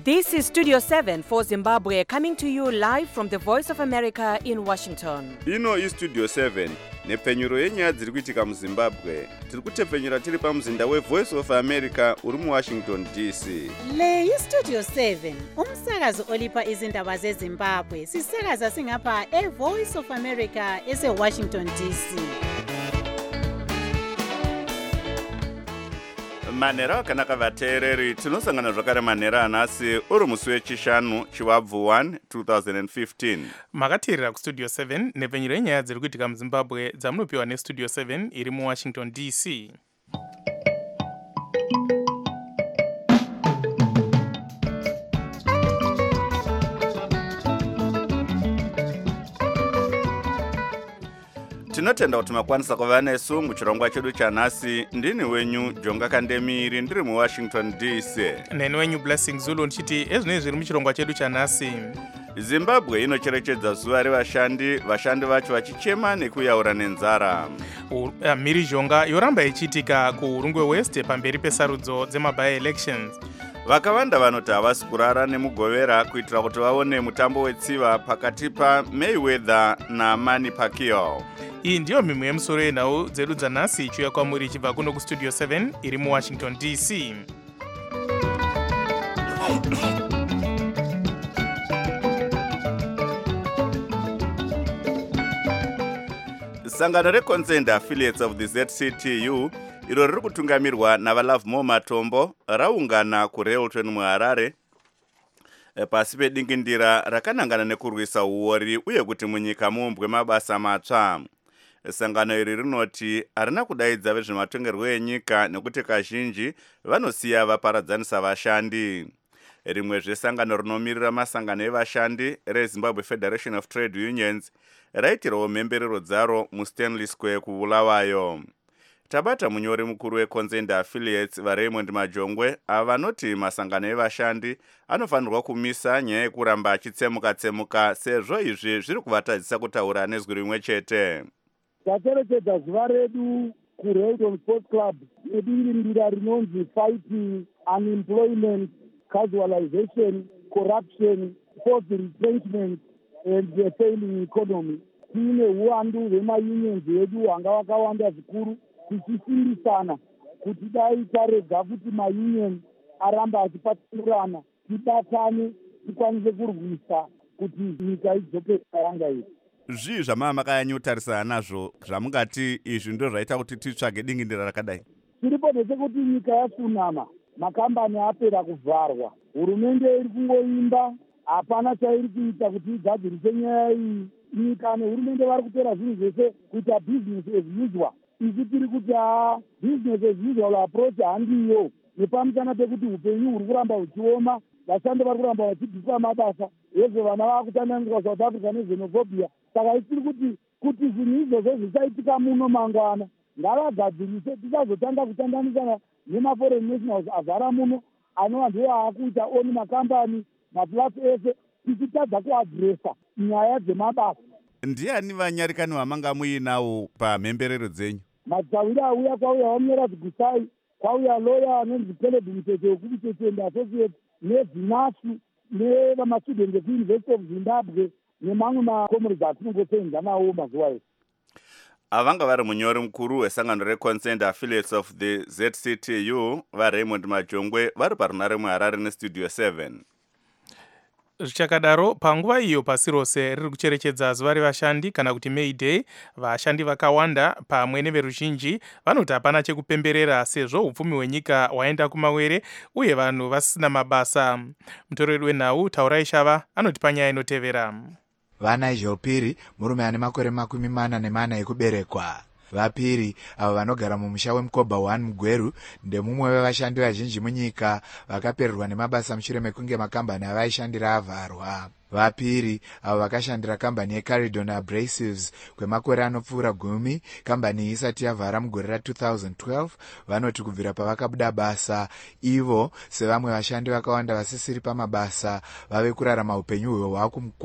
This is Studio 7 for Zimbabwe, coming to you live from the Voice of America in Washington. Ino iStudio 7 nepfenyuro yenyaya dziri kuitika muZimbabwe. Tiri kutepfenyura tiri pamuzinda weVoice of America uri muWashington DC. Le iStudio 7 umsakazo olipa izindaba zeZimbabwe. Sisakaza singapha eVoice of America eseWashington DC. Manera akanaka vateereri, tinosangana zvakare manera anhasi uri musi wechishanu chiwabvu 1 2015. Makateerera kuStudio 7 nepfenyuro yenyaya dziri kuitika muZimbabwe dzamunopiwa neStudio 7 iri muWashington DC. Tinotenda kuti makwanisa kuva nesu muchirongwa chedu chanhasi. Ndini wenyu Jonga Kandemiri ndiri muWashington DC. Neni wenyu Blessing Zulu ndichiti ezvinenge zviri muchirongwa chedu chanhasi. Zimbabwe inocherechedza zuva revashandi, vashandi vacho vachichema nekuyaura nenzara. Mhirizhonga yoramba ichiitika kuRungwe West pamberi pesarudzo dzemaby-elections. Vakawanda vanoti havasi kurara nemugovera kuitira kuti vaone mutambo wetsiva pakati paMayweather naManny Pacquiao. Iyi ndiyo mimwe yemusoro yenhau dzedu dzanhasi ichiuya kwamuri ichibva kuno kuStudio 7 iri muWashington DC. Sangano reConsent Affiliates of the ZCTU iro riri kutungamirwa navaLovemore Matombo raungana kuRailton muHarare pasi pedingindira rakanangana nekurwisa uori uye kuti munyika muumbwe mabasa matsva. Sangano iri rinoti harina kudaidza vezvematongerwo enyika nekuti kazhinji vanosiya vaparadzanisa vashandi. Rimwe zvesangano rinomirira masangano evashandi reZimbabwe Federation of Trade Unions raitirawo mhemberero dzaro muStanley Square kuBulawayo. Tabata munyori mukuru weConsent Affiliates vaRaymond Majongwe avanoti masangano evashandi anofanirwa kumisa nyaya yekuramba achitsemuka-tsemuka sezvo izvi zviri kuvatadzisa kutaura nezwi rimwe chete. Tacherechedza zuva redu kuRailton Sports Club nedingindira rinonzi fighting unemployment, casualization, corruption, forced retrenchment and the failing economy. Tine uwandu hwemayunions edu hwanga wakawanda zvikuru, tichisimbisana kuti dai tarega kuti maunion aramba achipaturana, tibatane tikwanise kurwisa kuti nyika idzoke paranga iri. Zvii zvamava makanyotarisana nazvo zvamungati izvi ndizvo zvaita kuti titsvage dingindira rakadai? Tiripo ndechekuti nyika yasunama, makambani apera kuvharwa, hurumende iri kungoimba, hapana chairi kuita kuti igadzirise nyaya iyi. Nyika nehurumende vari kutora zvinhu zvese kuita business as usual. Isi tiri kuti business as usual approach handiyo, nepamusana pekuti upenyu huri kuramba huchioma, vashandi vari kuramba vachibviswa mabasa, hezvo vana vakutananirwa South Africa nezvenophobia. Saka isiri kuti zvinhu izvozvo zvisaitika muno mangwana, ngavagadzirise tisazotanga kutandanisana nemaforeign nationals azara muno, anova ndiwo aakuita oni makambani maplasi ese, tichitadza kuadresa nyaya dzemabasa. Ndiani vanyarikani vamanga muinawo pamhemberero dzenyu? Matawira auya kwauya Wamnyora Gusai, kwauya lawyer anonzi Caleb Mutete wekuMutete and Associates, neVinasu, nevamastudent ekuUniversity of Zimbabwe, nemamwe makomrades atinongosenza nawo mazuva ese. Avanga vari munyori mukuru wesangano reConsent Affiliates of the ZCTU vaRaymond Majongwe vari parunare muHarare neStudio 7. Zvichakadaro, panguva iyo pasi rose riri kucherechedza zuva revashandi kana kuti May Day, vashandi vakawanda pamwe neveruzhinji vanoti hapana chekupemberera sezvo upfumi hwenyika hwaenda kumawere uye vanhu vasina mabasa. Mutoreri wenhau Taurai Shava anoti panyaya inotevera. Vana Jopiri, murume ane makore 44 ekuberekwa. Vapiri avo vanogara mumusha weMukoba 1 muGweru ndemumwe wevashandi vazhinji munyika vakapererwa nemabasa mushure mekunge makambani avaishandira avharwa. Vapiri avo vakashandira kambani yeCaridon Abrasives kwemakore anopfuura 10, kambani isati yavhara mugore ra2012, vanoti kubvira pavakabuda basa, ivo sevamwe vashandi vakawanda vasisiri pamabasa vave kurarama upenyu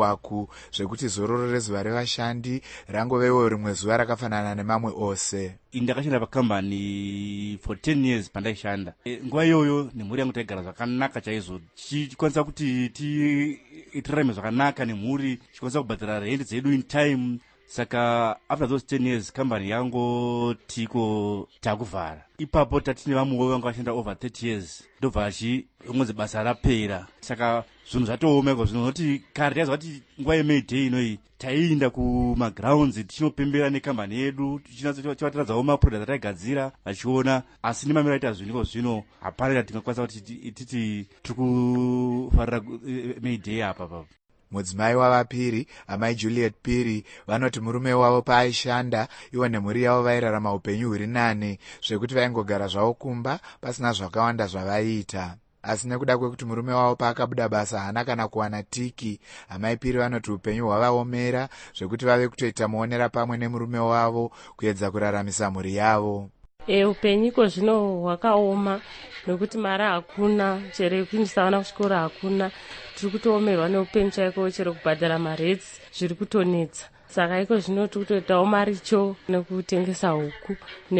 hwakumukwaku zvekuti zororo rezuva revashandi rangovewo rimwe zuva rakafanana nemamwe ose. ndakashanda pakambani for 10 years pandaishanda. Nguva iyoyo nemhuri yangu taigara zvakanaka chaizvo, tichikwanisa kuti titirarame zvakanaka nemhuri, tichikwanisa kubhadhara rent dzedu in time. Saka after those 10 years kambani yangu tiko takuvhara. Ipapo tatine vamwewo vanga vashanda over 30 years ndobva unonzi basa rapera. Saka zvinhu zvatoomeko zvino noti kare taiziva kuti nguva yeMay Day inoyi taienda kumagrounds tichinopembera nekambani yedu, tichivatiradzawo maproduct ataigadzira vachiona. Asi nemamiro aita zviniko zvino hapana tingakwanisa kuti titi tiri kufarira May Day apa. Mudzimai wavapiri, amai Juliet Piri, vanoti murume wavo paaishanda ivo nemhuri yavo vairarama upenyu huri nani zvekuti vaingogara zvavo kumba pasina zvakawanda zvavaiita. Asi nekuda kwekuti murume wavo paakabuda basa haana kana kuwana tiki, amai Piri vanoti upenyu hwavaomera zvekuti vave kutoita muonera pamwe nemurume wavo kuedza kuraramisa mhuri yavo. Upenyiko zvino hwakaoma nekuti mari hakuna, chero kuindisa vana kuchikora hakuna. Tiri kutoomerwa neupenyu chaiko, chero kubhadhara maretsi zviri kutonetsa. Saka iko zvino tiri kutoitawo maricho nekutengesa huku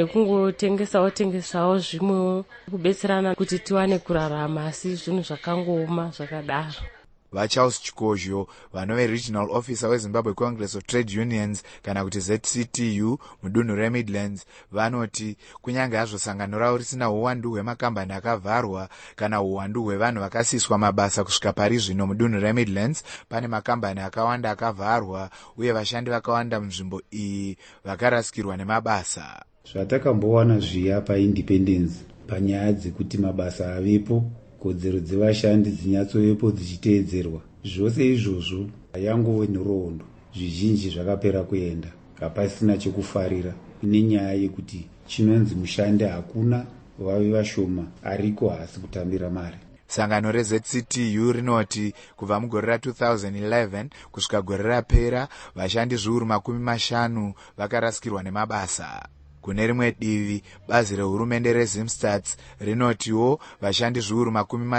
nekungotengesawo zvimwewo kubetserana kuti tiwane kurarama, asi zvinhu zvakangooma zvakadaro. VaCharles Chikozho, vanove Regional Officer weZimbabwe Congress of Trade Unions kana kuti ZCTU mudunhu reMidlands, vanoti kunyange hazvo sangano ravo risina uwandu hwemakambani akavharwa kana uwandu hwevanhu vakasiswa mabasa kusvika pari zvino mudunhu reMidlands, pane makambani akawanda akavharwa uye vashandi vakawanda munzvimbo iyi vakarasikirwa nemabasa. Zvatakambowana zviya paindependence panyaya dzekuti mabasa avepo, kodzero dzevashandi dzinyatsovepo dzichiteedzerwa, zvose izvozvo yangove nerondo, zvizhinji zvakapera kuenda hapasina chekufarira nenyaya yekuti chinonzi mushandi hakuna, vave vashoma, ariko haasi kutambira mari. Sangano reZCTU rinoti kubva mugore ra2011 kusvika gore rapera vashandi zviuru 50 vakarasikirwa nemabasa. Kune rimwe divi, bazi rehurumende reZimstats rinotiwo vashandi zviuru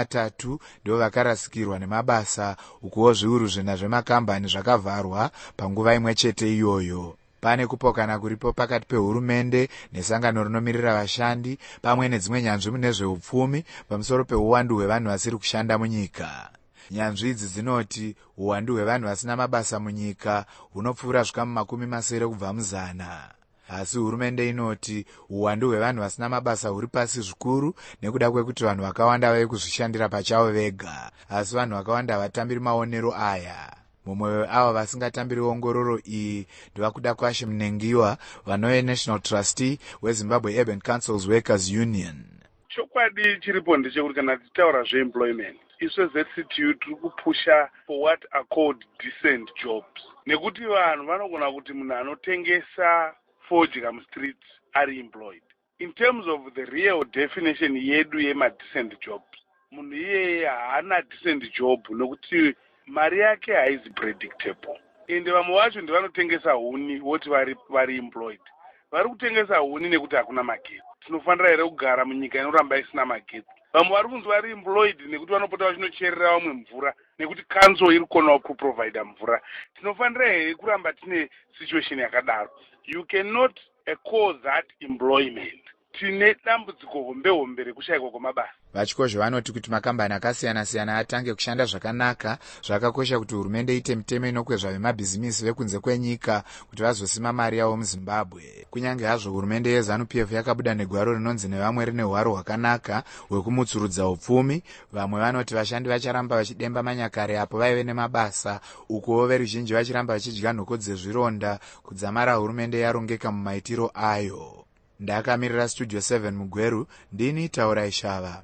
30 ndivo vakarasikirwa nemabasa, ukuwo zviuru 4 zvemakambani zvakavharwa panguva imwe chete iyoyo. Pane kupokana kuripo pakati pehurumende nesangano rinomirira vashandi pamwe nedzimwe nyanzvi mune zveupfumi pamusoro peuwandu hwevanhu vasiri kushanda munyika. Nyanzvi idzi dzinoti uwandu hwevanhu vasina mabasa munyika hunopfuura zvikamu 70 kubva muzana. Asi hurumende inoti uwandu hwevanhu vasina mabasa huri pasi zvikuru nekuda kwekuti vanhu vakawanda vave kuzvishandira pachavo vega, asi vanhu vakawanda havatambiri maonero aya. Mumwe weavo vasingatambiri ongororo iyi ndivakuda Kwashe Mnengiwa, vanove National Trustee weZimbabwe Urban Councils Workers Union. Chokwadi chiripo ndechekuti kana tichitaura zveemployment, iswe ZCTU tiri kupusha for what are called decent jobs. Nekuti vanhu vanogona kuti munhu anotengesa fodya mustreets ari employed. In terms of the real definition yedu yema-decent jobs, munhu iyeye haana decent job nokuti mari yake haizi predictable. Ende vamwe vacho ndivanotengesa huni voti vari employed. Vari kutengesa huni nekuti hakuna magetsi. Tinofanira here kugara munyika inoramba isina magetsi? Vamwe vari kunzi vari employed nekuti vanopota vachinocherera vamwe mvura nekuti council iri kukonawo kuprovide mvura. Tinofanira here kuramba tine situation yakadaro. You cannot call that employment. Tine dambudziko hombe rekushayikwa kwamabasa. Vachikozvo vanoti kuti makambani akasiyana-siyana atange kushanda zvakanaka, zvakakosha kuti hurumende ite mitemo inokwezva vemabhizimisi vekunze kwenyika kuti vazosima mari yavo muZimbabwe. Kunyange hazvo hurumende yeZANU-PF yakabuda negwaro rinonzi nevamwe rine hwaro hwakanaka hwekumutsurudza upfumi, vamwe vanoti vashandi vacharamba vachidemba manyakare apo vaive nemabasa, ukuwo veruzhinji vachiramba vachidya nhoko dzezvironda kudzamara hurumende yarongeka mumaitiro ayo. Ndakamirira Studio 7 Mugweru, ndini Taurai Shava.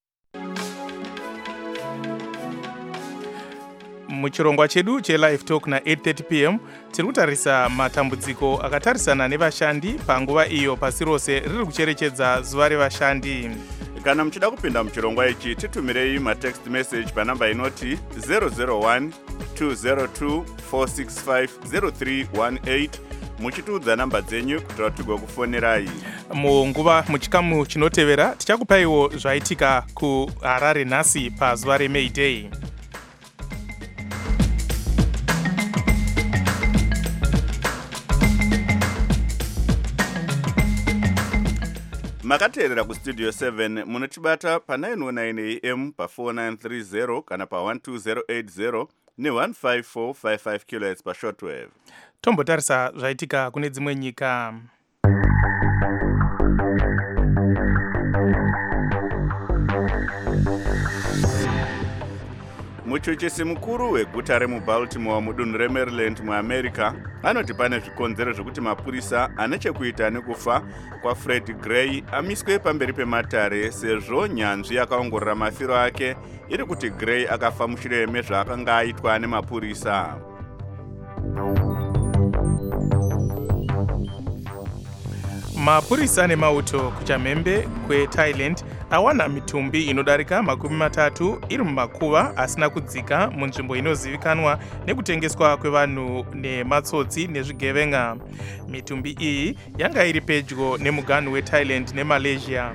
Muchirongwa chedu cheLive Talk na 8:30 p.m. tiri kutarisa matambudziko akatarisana nevashandi panguva iyo pasi rose riri kucherechedza zuva revashandi. Kana muchida kupinda muchirongwa ichi, titumirei matext message panamba inoti 001 202 465 0318 muchitiudza namba dzenyu kuti tigokufonerai. Muchikamu chinotevera tichakupaiwo zvaitika kuHarare nhasi pazuva reMay Day. makateerera kustudio 7 munotibata pa909 am pa4930 kana pa12080 ne15455 kHz pashortwave. Tombotarisa zvaitika kune dzimwe nyika. muchuchisi mukuru weguta remubaltimore mudunhu remaryland muamerica anoti pane zvikonzero zvekuti mapurisa ane chekuita nekufa kwaFred Gray amiswe pamberi pematare sezvo nyanzvi yakaongorora mafiro ake iri kuti Gray akafa mushure mezvaakanga aitwa nemapurisa. Mapurisa nemauto kuchamhembe kweThailand awana mitumbi inodarika 30 iri mumakuva asina kudzika munzvimbo inozivikanwa nekutengeswa kwevanhu nematsotsi nezvigevenga. Mitumbi iyi yanga iri pedyo nemuganhu weThailand neMalaysia.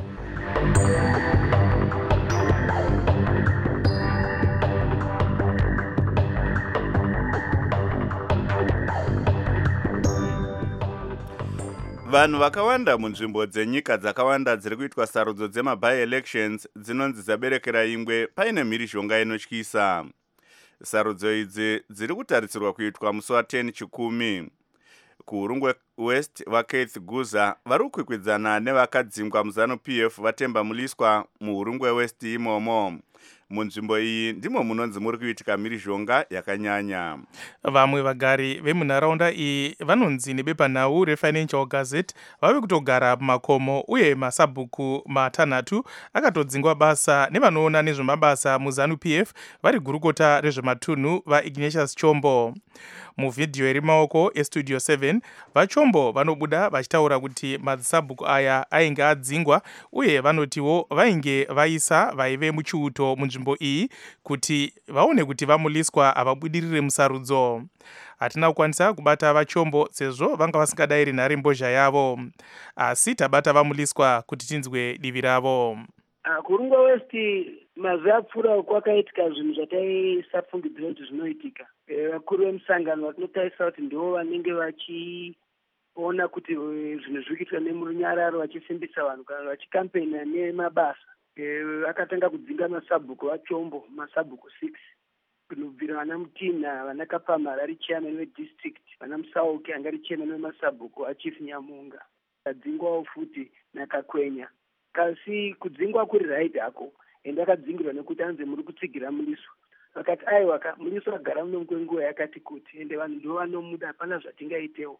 vanhu vakawanda munzvimbo dzenyika dzakawanda dziri kuitwa sarudzo dzemabi-elections dzinonzi dzaberekera ingwe paine mhirizhonga inotyisa. Sarudzo idzi dziri kutarisirwa kuitwa musi wa10 chikumi. Kuhurungwe West vaKeith Guza vari kukwikwidzana nevakadzingwa muZanu-PF vaTemba Muliswa muhurungwe West imomo. Munzvimbo iyi ndimo munonzi muri kuitika mhirizhonga yakanyanya. Vamwe vagari vemunharaunda iyi vanonzi nebepanhau reFinancial Gazette vave kutogara mumakomo uye masabhuku matanhatu akatodzingwa basa nevanoona nezvemabasa muZanu-PF vari gurukota rezvematunhu vaIgnatius Chombo. Muvhidhiyo iri maoko eStudio 7 vaChombo vanobuda vachitaura kuti masabhuku aya ainge adzingwa uye vanotiwo vainge vaisa vaive muchiuto munzvimbo iyi kuti vaone kuti vamuliswa havabudirire musarudzo. Hatina kukwanisa kubata vaChombo sezvo vanga vasingadayiri nhare mbozha yavo, asi tabata vamuliswa kuti tinzwe divi ravo. Kurungwa West mazuva apfuura kwakaitika zvinhu zvataisafungidzira kuti zvinoitika. Vakuru vemusangano vatinotarisa kuti ndivo vanenge vachiona kuti zvinhu zviri kuitika nemurunyararo vachisimbisa vanhu kana vachikampenya nemabasa. Vakatanga kudzinga masabhuku vaChombo, masabhuku 6 kunobvira vana Mutina, vana Kapamara ari chairman wedistrict, vana Musauki anga ari chairman wemasabhuku aChief Nyamunga, kadzingwawo futi nakakwenya. Kasi kudzingwa kuri right hako ende akadzingirwa nekuti anze muri kutsigira Muliswa. Vakati aiwa Muliswa agara muno kwenguva yakati kuti ende vanhu ndo vanomuda hapana zvatingaitewo.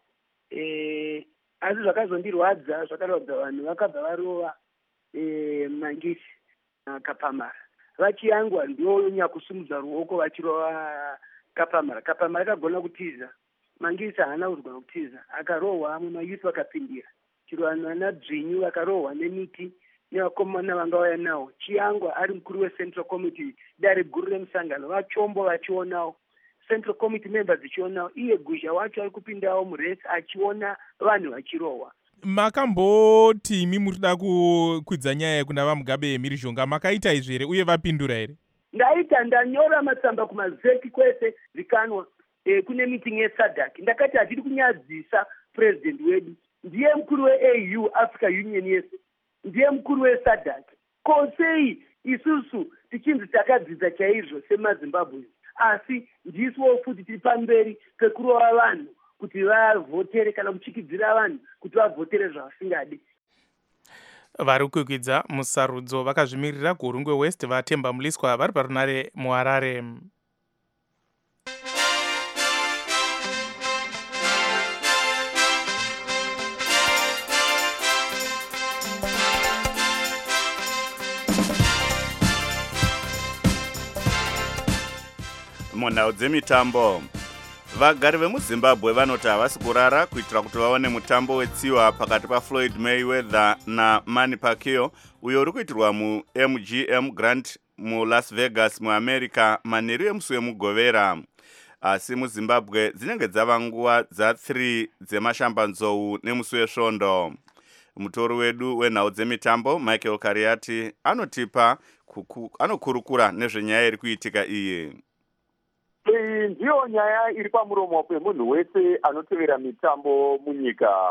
Asi zvakazondirwadza zvakarodza vanhu vakabva varova Mangisi Kapamara. Vachiyangwa ndio nyakusumudza ruoko vachirova Kapamara. Kapamara akagona kutiza. Mangisi haana kugona kutiza. Akarohwa amwe mayuthi vakapindira. Chiro vanhu vana Dzvinyu vakarohwa nemiti nevakomana vanga vauya nawo. Chiyangwa ari mukuru weCentral Committee dare guru remusangano vaChombo vachionawo. Central Committee members vachionawo. Iye Guzha wacho ari kupindawo muresi achiona vanhu vachirohwa. Makamboti imi murida kukwidza nyaya kuna vaMugabe mhirizhonga makaita izvi here uye vapindura here? Ndaita, ndanyora matsamba kumazeki kwese zikanwa kune meeting yeSADC. Ndakati hatiri kunyadzisa president wedu. Ndiye mukuru weAU Africa Union yese. Ndiye mukuru weSADC. Kosei isusu tichinzi takadzidza chaizvo semaZimbabwe. Asi ndiswo futi tiri pamberi pekurova vanhu kuti vavhotere kana kuchikidzira vanhu kuti vavhotere zvavasingadi. Vari kukwidza musarudzo vakazvimirira kuhurungwe West vaTemba Muliswa vari parunare muHarare. Munhau dzemitambo, vagari vemuZimbabwe vanoti havasi kurara kuitira kuti vaone mutambo wetsiwa pakati paFloyd Mayweather naManny Pacquiao uyo uri kuitirwa muMGM Grand muLas Vegas muAmerica manheru emusi wemugovera. Asi muZimbabwe dzinenge dzava nguva dza3 dzemashambanzou nemusi wesvondo. Mutori wedu wenhau dzemitambo Michael Kariati anokurukura nezvenyaya iri kuitika iyi. Ndiyo nyaya iri pamuromo pemunhu wese anotevera mitambo munyika.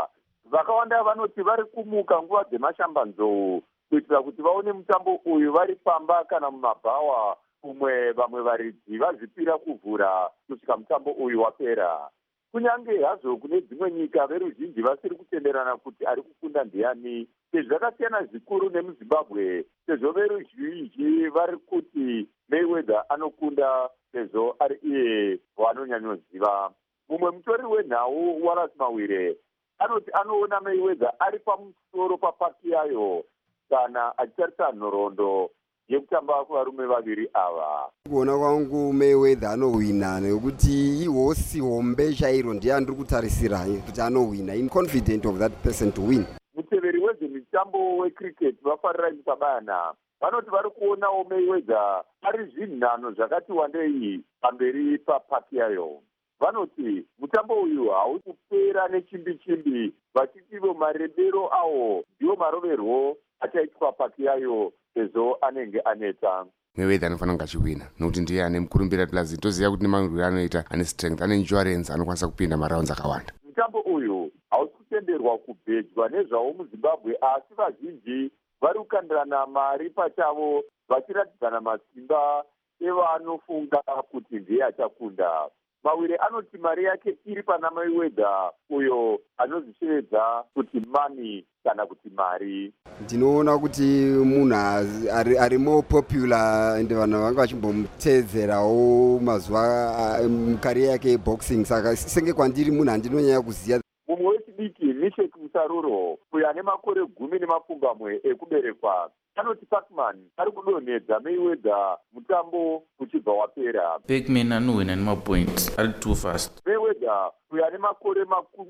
vakawanda vanoti vari kumuka nguva dzemashambanzou kuitira kuti vaone mutambo uyu vari pamba kana mumabhawa, umwe vamwe varidzi vazvipira kuvhura kusvika mutambo uyu wapera. Kunyange hazvo kune dzimwe nyika veruzhinji vasiri kutenderana kuti ari kukunda ndiani, zvakasiyana zvikuru nemuzimbabwe, sezvo veruzhinji vari kuti Mayweather anokunda sezvo ari iye wanonyanyoziva. Mumwe mutori wenhau Wallace Mawire anoti anoona Mayweather ari pamusoro papaki yayo kana achitarisa nhoroondo yekutamba kuvarume vaviri ava. Kuona kwangu Mayweather anowina nekuti ihosi hombe chairo ndiye andiri kutarisira kuti anowina. I'm confident of that person to win. Muteveri wezvemitambo wecricket vafarira Mukabana vanoti vari kuonawo Mayweather ari zvinhano zvakati wandei pamberi papaki yayo. Vanoti mutambo uyu hausi kupera nechimbi-chimbi, vachitivo marebero awo ndiwo maroverwo achaitwa paki yayo sezvo anenge aneta. Mayweather anofanira kunge achiwina nokuti ndiye ane mukurumbira plus toziva kuti nemarwiro anoita ane strength, ane insurance, anokwanisa kupinda marounds akawanda. Mutambo uyu hausi kutenderwa kubhejwa nezvawo muZimbabwe, asi vazhinji vari kukandirana mari pachavo vachiratidzana masimba evanofunga kuti ndiye achakunda. Mawire anoti mari yake iri pana Mayweather uyo anozvichevedza kuti mani kana kuti mari. Ndinoona kuti munhu ari more popular ende vanhu vanga vachimbomutedzerawo mazuva mukariya yake yeboxing, saka senge kwandiri munhu andinonyanya kuziva. Mumwe wechidiki Mishek Musaruro uyo ane makore 10 ekuberekwa anoti Pacman ari kudonhedza Mayweather mutambo uchibva wapera. Pacman anowina nemapoints ari too fast. Mayweather uyo ane makore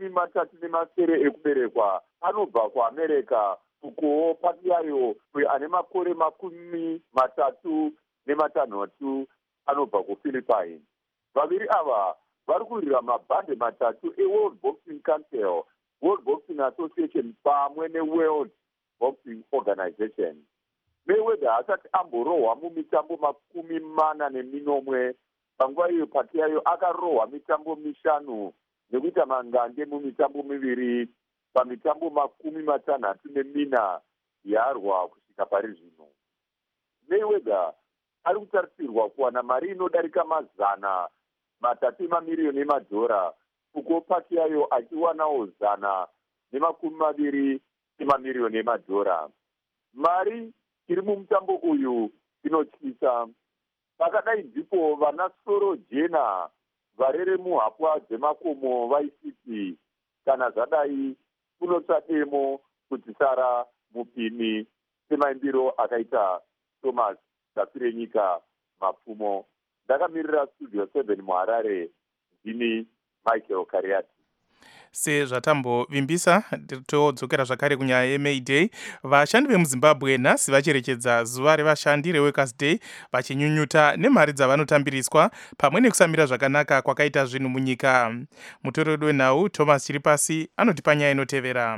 37 ekuberekwa anobva kuAmerica, ukowo paki yayo uyo ane makore 36 anobva kuPhilippines. Vaviri ava vari kurira mabhande 3 eWorld Boxing Council, World Boxing Association pamwe neWorld Boxing Organization. Mayweather asati amborohwa mumitambo 40 panguva iyo paki yayo akarohwa mitambo 5 nekuita mangande mumitambo 2 pamitambo 64 yarwa kusvika pari zvino. Mayweather ari kutarisirwa kuwana mari inodarika $100 million, uko paki yayo achiwanawo $120 million. Mari iri mumutambo uyu inotyisa. Pakadai ndipo vana soro jena varere muhapwa dzemakomo vaisiti kana zvadai kunotsva demo kuti Sara Mupini, semaimbiro akaita Thomas Tapirenyika Mapfumo. Ndakamirira Studio 7 muHarare, ndini Michael Kariati. Sezvatambovimbisa todzokera zvakare kunyaya yeMay Day. Vashandi vemuZimbabwe nhasi vacherekedza zuva revashandi reWorkers Day vachinyunyuta nemari dzavanotambiriswa pamwe nekusamira zvakanaka kwakaita zvinhu munyika. Mutori wedu wenhau Thomas Chiripasi anotipa nyaya inotevera.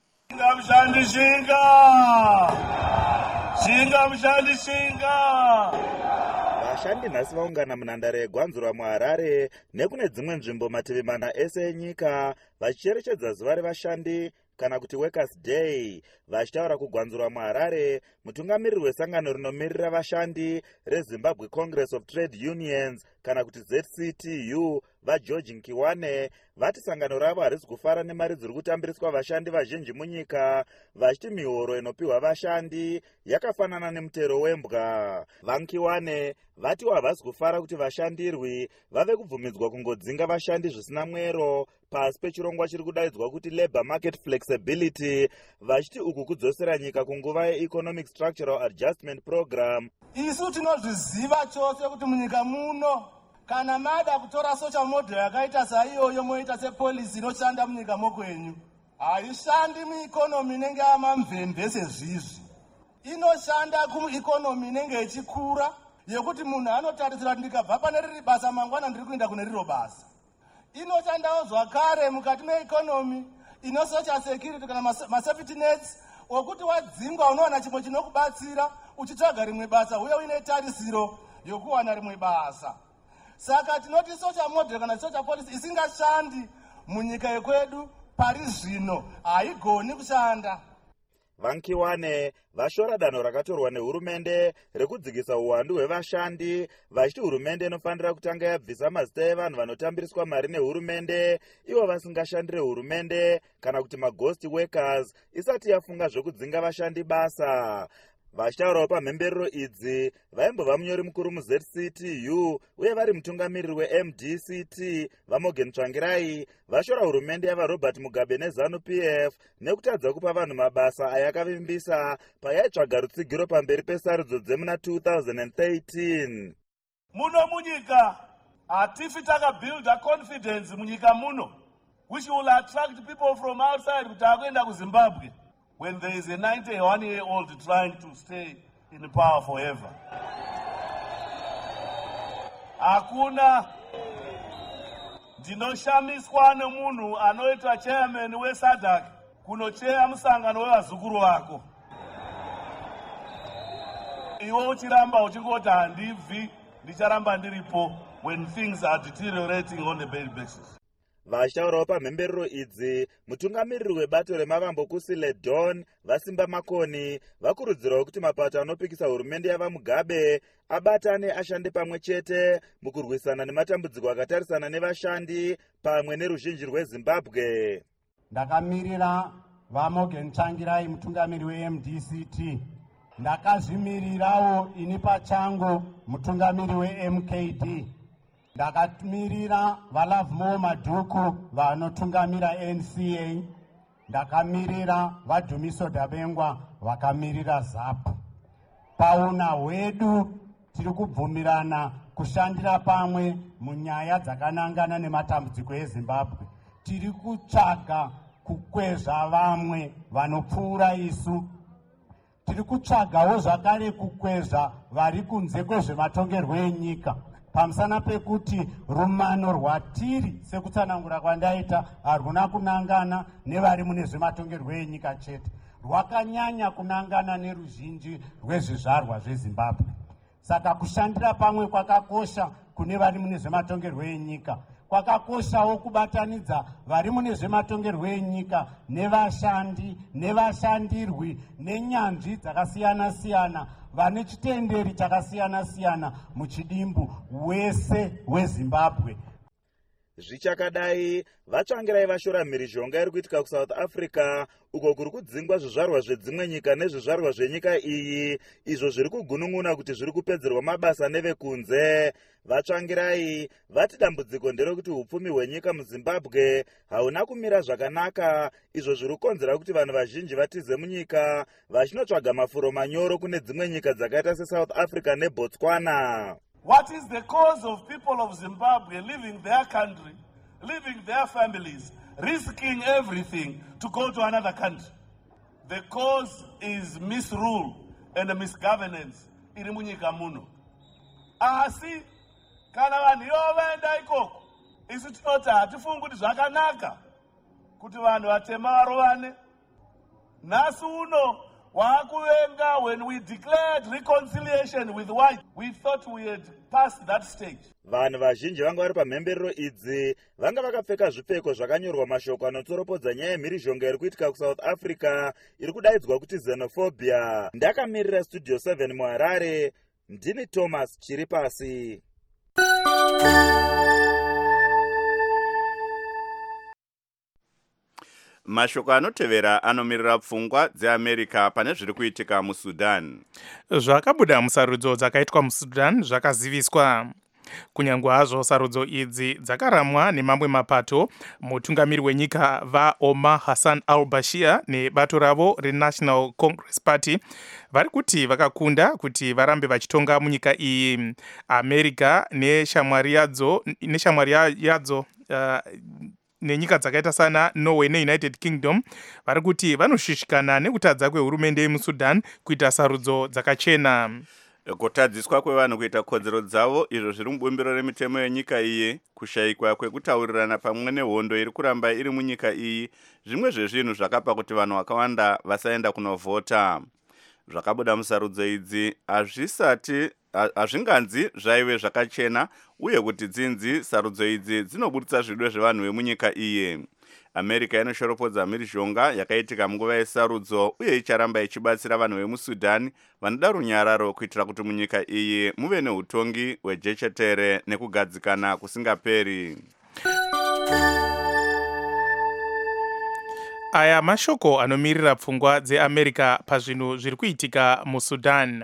Vashandi nhasi vaungana munhandare yeGwanzurwa muHarare nekune dzimwe nzvimbo mativi mana ese enyika vachicherechedza zuva revashandi kana kuti Workers Day. Vachitaura kuGwanzurwa muHarare, mutungamiriri wesangano rinomirira vashandi reZimbabwe Congress of Trade Unions kana kuti ZCTU vaGeorge Nkiwane vati sangano ravo harisi kufara nemari dziri kutambiriswa vashandi vazhinji munyika, vachiti mihoro inopiwa vashandi yakafanana nemutero wembwa. VaNkiwane vati havasi kufara kuti vashandirwi vave kubvumidzwa kungodzinga vashandi zvisina mwero pasi pechirongwa chiri kudaidzwa kuti Labour Market Flexibility, vachiti uku kudzosera nyika kunguva yeEconomic Structural Adjustment Program. Isu tinozviziva chose kuti munyika muno kana mada kutora social model yakaita saiyoyo moita sepolisi inoshanda munyika mokwenyu, haishandi mueconomy inenge amamvemve sezvizvi. Inoshanda kueconomy inenge ichikura yekuti munhu anotarisira kuti ndikabva pane riri basa mangwana ndiri kuenda kune riro basa. Inoshandawo zvakare mukati meeconomy ino social security kana masafety nets, wekuti wadzingwa unowana chimwe chinokubatsira uchitsvaga rimwe basa uye uine tarisiro yokuwana rimwe basa. Saka tinoti social model kana social policy isingashandi munyika yekwedu pari zvino haigoni kushanda. vankiwane vashora danho rakatorwa nehurumende rekudzikisa uwandu hwevashandi vachiti hurumende inofanira kutanga yabvisa mazita evanhu vanotambiriswa mari nehurumende ivo vasingashandire hurumende kana kuti maghost workers isati yafunga zvokudzinga vashandi basa. vachitaurawo pamhemberero idzi vaimbova munyori mukuru muzctu uye vari mutungamiriri wemdct vamogen tsvangirai vashora hurumende yavarobert mugabe nezanu pf nekutadza kupa vanhu mabasa ayakavimbisa payaitsvaga rutsigiro pamberi pesarudzo dzemuna 2013. Muno munyika hatifi takabuilda confidence munyika muno which will attract people from outside kuti akuenda kuZimbabwe when there is a 91-year-old trying to stay in power forever. Hakuna ndinoshamiswa nemunhu anoita chairman weSADC kunocheya musangano wevazukuru vako. Iwe uchiramba uchingoti handibvi ndicharamba ndiripo when things are deteriorating on a daily basis. vachitaurawo pamhemberero idzi mutungamiriri webato remavambokusile Don Vasimba Makoni vakurudzirawo kuti mapato anopikisa hurumende yavamugabe abatane ashande pamwe chete mukurwisana nematambudziko akatarisana nevashandi pamwe neruzhinji rweZimbabwe. Ndakamirira vamogen Tsvangirai mutungamiriri weMDCT. Ndakazvimirirawo ini pachangu mutungamiriri weMKD. Ndakamirira vaLovemore Madhuku vanotungamira NCA. Ndakamirira vaDhumiso Dabengwa vakamirira ZAP. Pauna hwedu tiri kubvumirana kushandira pamwe munyaya dzakanangana nematambudziko eZimbabwe. Tiri kutsvaga kukwezva vamwe vanopfuura isu. Tiri kutsvagawo zvakare kukwezva vari kunze kwezvematongerwo enyika. Pamusana pekuti rumano rwatiri sekutsanangura kwandaita haruna kunangana nevari mune zvematongerwo enyika chete. Rwakanyanya kunangana neruzhinji rwezvizvarwa zveZimbabwe. Saka kushandira pamwe kwakakosha kune vari mune zvematongerwo enyika. Kwakakoshawo kubatanidza vari mune zvematongerwo enyika nevashandi, nevashandirwi, nenyanzvi dzakasiyana siyana vane chitenderi chakasiyana siyana muchidimbu wese weZimbabwe. Zvichakadai vatsvangirai vashora mhirizhonga iri kuitika kuSouth Africa uko kuri kudzingwa zvizvarwa zvedzimwe nyika nezvizvarwa zvenyika iyi izvo zviri kugunun'una kuti zviri kupedzerwa mabasa nevekunze. Vatsvangirai vati dambudziko nderekuti upfumi hwenyika muZimbabwe hauna kumira zvakanaka izvo zviri kukonzera kuti vanhu vazhinji vatize munyika vachinotsvaga mafuro manyoro kune dzimwe nyika dzakaita seSouth Africa neBotswana. What is the cause of people of Zimbabwe leaving their country, leaving their families, risking everything to go to another country? The cause is misrule and misgovernance iri munyika muno. Asi kana vanhu ivo vaenda ikoko isu tinoti hatifungi kuti zvakanaka kuti vanhu vatema varovane. Nhasi uno wakuvenga when we declared reconciliation with white, we thought we had passed that stage. Vanhu vazhinji vanga vari pamhemberero idzi vanga vakapfeka zvipfeko zvakanyorwa mashoko anotsoropodza nyaya yemhirizhonga iri kuitika kuSouth Africa iri kudaidzwa kuti xenophobia. Ndakamirira Studio 7 muHarare, ndini Thomas Chiripasi. Mashoko anotevera anomirira pfungwa dzeAmerica pane zviri kuitika muSudan. Zvakabuda musarudzo dzakaitwa muSudan zvakaziviswa. Kunyange hazvo sarudzo idzi dzakaramwa nemamwe mapato, mutungamiri wenyika vaOmar Hassan al-Bashir nebato ravo reNational Congress Party vari kuti vakakunda kuti varambe vachitonga munyika iyi. America neshamwari yadzo nenyika dzakaita sana Norway neUnited Kingdom vari kuti vanoshishikana nekutadza kwehurumende yemuSudan kuita sarudzo dzakachena. Kutadziswa kwevanhu kuita kodzero dzavo izvo zviri mubumbiro remitemo yenyika iyi, kushayikwa kwekutaurirana pamwe nehondo iri kuramba iri munyika iyi, zvimwe zvezvinhu zvakapa kuti vanhu vakawanda vasaenda kunovhota. zvakabuda musarudzo idzi hazvinganzi zvaive zvakachena uye kuti dzinzi sarudzo idzi dzinobudisa zvidwe zvevanhu vemunyika iye. America inoshoropodza mhirizhonga yakaitika munguva yesarudzo uye icharamba ichibatsira vanhu vemuSudan vanoda runyararo kuitira kuti munyika iyi muve neutongi hwejechetere nekugadzikana kusingaperi. Aya mashoko anomirira pfungwa dzeAmerica pazvinhu zviri kuitika muSudan.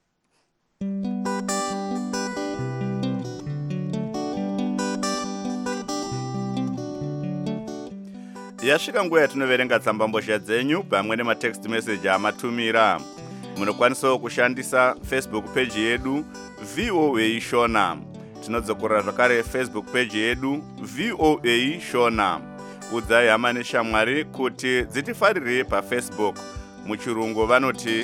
Yasvika nguva yatinoverenga tsambambozha dzenyu pamwe nematext message amatumira. Munokwanisawo kushandisa Facebook page yedu VOA Shona. Tinodzokorera zvakare Facebook page yedu VOA Shona. Udzai hama neshamwari kuti dzitifarire paFacebook. Muchirungu vanoti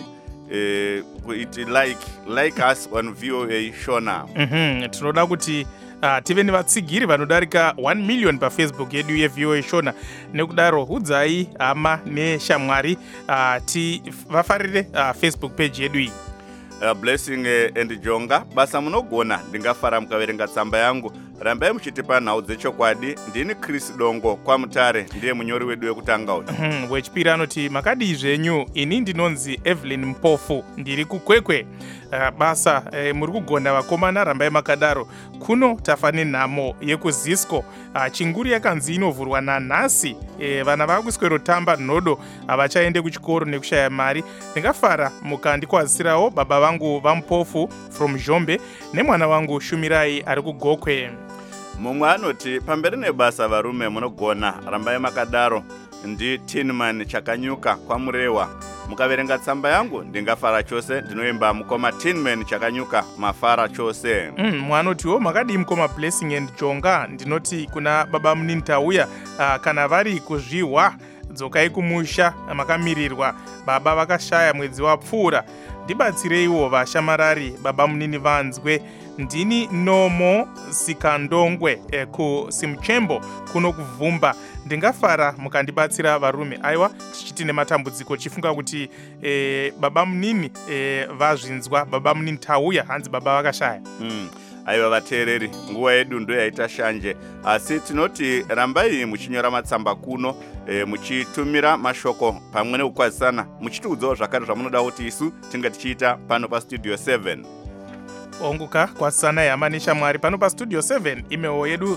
like us on VOA Shona. Tinoda kuti tive nevatsigiri vanodarika 1 million paFacebook yedu yeVOA Shona. Nekudaro udzai hama neshamwari vafarire Facebook page yedu iyi. Blessing and Jonga, basa munogona ndingafara mukaverenga tsamba yangu. Rambai muchitipa nhau dzechokwadi. Ndini Chris Dongo kwaMutare, ndiye munyori wedu wekutanga uyu. Wechipiri anoti makadi zvenyu, ini ndinonzi Evelyn Mpofu, ndiri kukwekwe. Basa muri kugona vakomana, rambai makadaro. Kuno tafane nhamo yekuzisco. Chinguri yakanzi inovhurwa nanhasi. Vana vakuswero tamba nhodo havachaende kuchikoro nekushaya mari. Ndingafara mukandikwazisirawo baba vangu vaMpofu from Zhombe nemwana wangu Shumirai ari kuGokwe. Mumwe anoti pamberi nebasa varume munogona, rambai makadaro. Ndi Tinman Chakanyuka kwaMurewa. Mukaverenga tsamba yangu ndingafara chose, ndinoimba mukoma Tinman Chakanyuka mafara chose. Mwanotiwo makadi mukoma Blessing and Jonga, ndinoti kuna baba munintauya kana vari kuzvihwa dzokai kumusha makamirirwa, baba vakashaya mwedzi wapfuura. Ndibatsireiwo vashamarari baba munini vanzwe. Ndini Nomo Sikandongwe kuSimuchembo kuno kuvhumba. Ndingafara mukandibatsira varume. Aiwa tichiti nematambudziko chifunga kuti baba munini vazvinzwa, baba munini tauya hanzi baba vakashaya. Aiwa vateereri, nguva yedu ndo yaita shanje, asi tinoti rambai muchinyora matsamba kuno, muchitumira mashoko pamwe nekukwazisana, muchitiudzawo zvakare zvamunoda kuti isu tinge tichiita pano paStudio 7. Onguka kwasana hama neshamwari pano paStudio 7, email yedu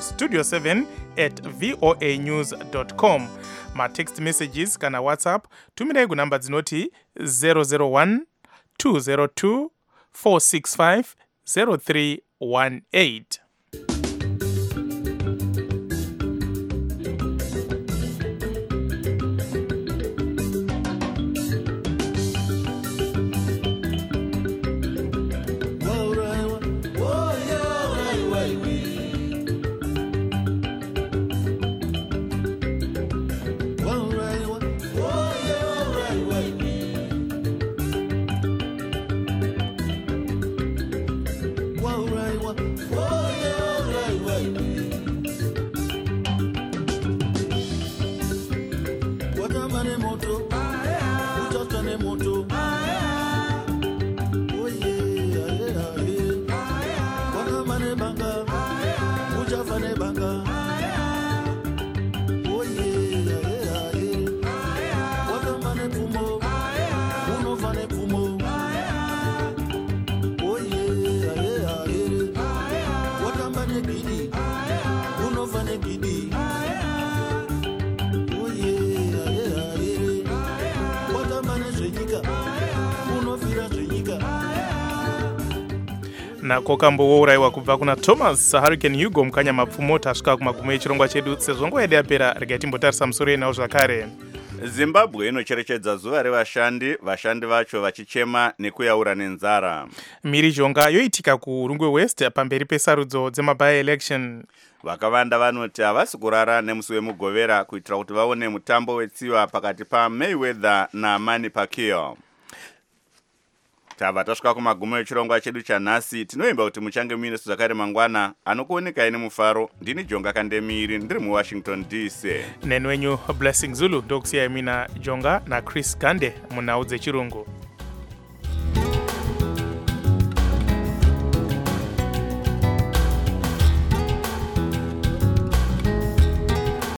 studio7@voanews.com. Text messages kana WhatsApp tumirai kunamba dzinoti 001 202 465 0318. Nako kambouraiwa kubva kuna Thomas Hurricane Hugo mukanya mapfumo tasvika kumagumo echirongwa chedu. Sezvo nguva yedu yapera, regai timbotarisa musoro yenhau zvakare. Zimbabwe inocherechedza zuva revashandi, vashandi vacho vachichema nekuyaura nenzara. Mhirizhonga yoitika kuRungwe West pamberi pesarudzo dzema-by-election. Vakawanda vanoti havasi kurara nemusi wemugovera kuitira kuti vaone mutambo wetsiva pakati paMayweather naManny Pacquiao. Tava tasvika kumagumo echirongwa chedu chanhasi. Tinoimba kuti muchange muine zvakare mangwana. Anokuoneka ine mufaro. Ndini Jonga Kandemiri, ndiri muWashington DC. Nenwenyu Blessing Zulu, ndokusiyai mina Jonga na Chris Gande munhau dzechirungu.